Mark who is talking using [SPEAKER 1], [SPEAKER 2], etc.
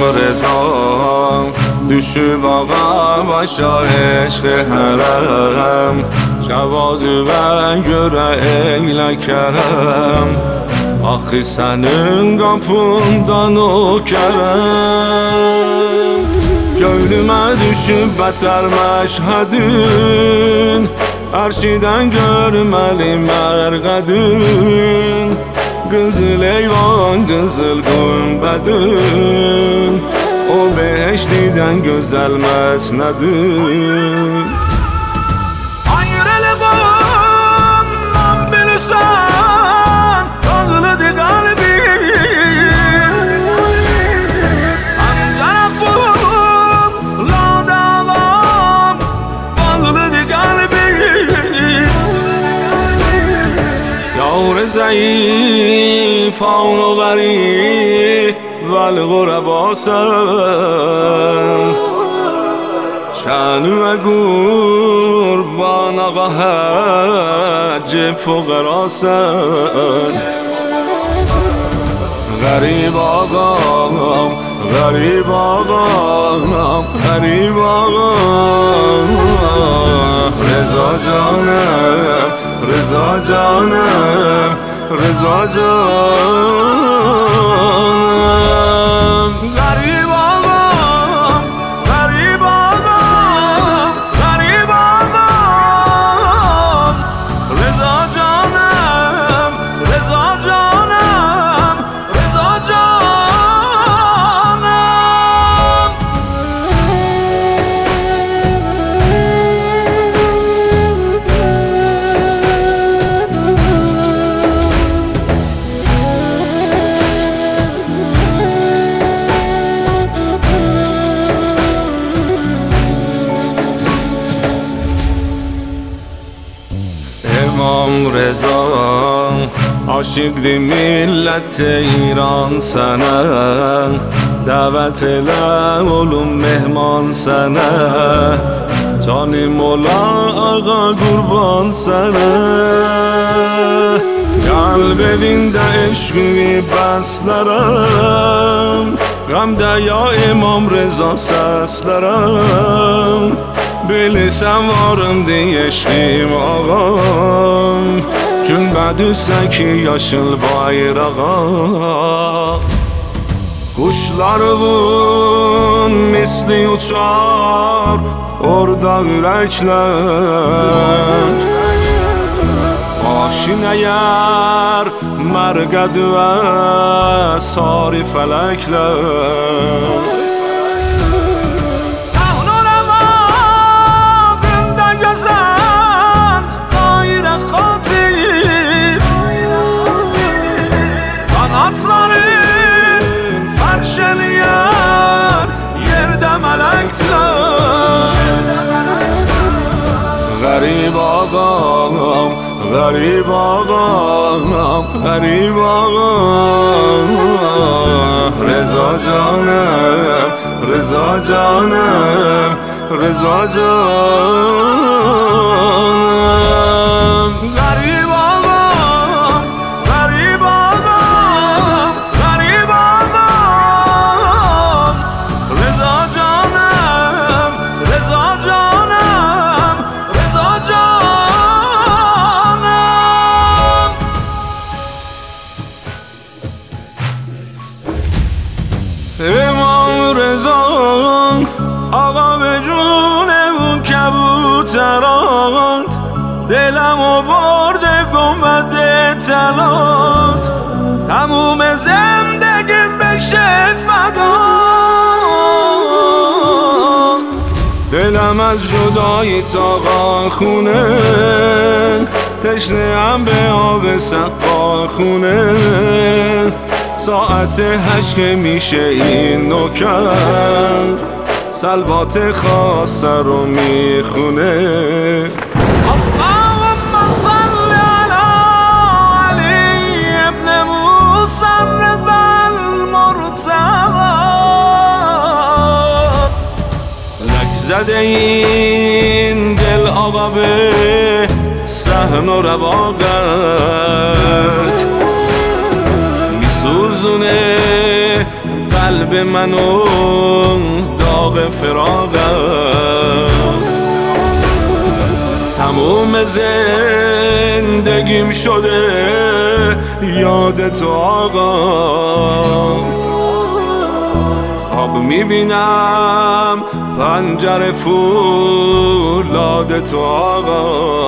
[SPEAKER 1] رضا düşüb ağa başa eşq hərəm Cavadüvə görə eylə kərəm Axı sənin qapından o kərəm Gönlümə düşüb bətər məşhədin Ərşidən görməli mərqədin Qızıl eyvan, qızıl gümbədin O beheştiden güzel məsnədin
[SPEAKER 2] Ayrılığından bilirsən Dağılıdır qalbim Tarafım, ladavam Bağlıdır qalbim Yavr zəif, avnu qərib والغرباسن شانو قربان آقا حج فقراسن غریب آقام غریب آقام غریب آقام رضا جانم رضا جانم رضا جانم غریب آقام غریب آقام غریب آقام رضا جانم رضا جانم رضا جانم
[SPEAKER 1] امام رضا عاشقdi millət İran sənə Dəvət elə olum mehman sənə Canım ola ağa qurban sənə Qəlb evində eşqi bəslərəm Qəmdə ya İmam Reza səslərəm Bilirsən varım eşqim ağam Günbədüzsən ki yaşıl bayrağa Quşlarımın misli uçar Orada ürəklər Aşinəyər mərqədüvə Sari fələklər غریب آقام غریب آقام غریب آقام رضا جانم رضا جانم رضا جانم غریب آقام غریب آقام غریب آقام رضا جانم رضا جانم رضا جانم امام رضا آقا به جون اون کبوترات دلمو برده گنبد طلات تموم زندگیم بشه فدا دلم از جدایی تا خونه تشنه هم به آب سقا خونه ساعت 8 که میشه این نوکر سلوات خاصه رو میخونه
[SPEAKER 2] اللهم صل علی علی ابن موسی رضا المرتضی
[SPEAKER 1] لک زده این دل آقا به صحن و رواقت میسوزونه قلب منو داغ فراقم تموم زندگیم شده یاد تو آقا خواب میبینم پنجره فولاد تو آقا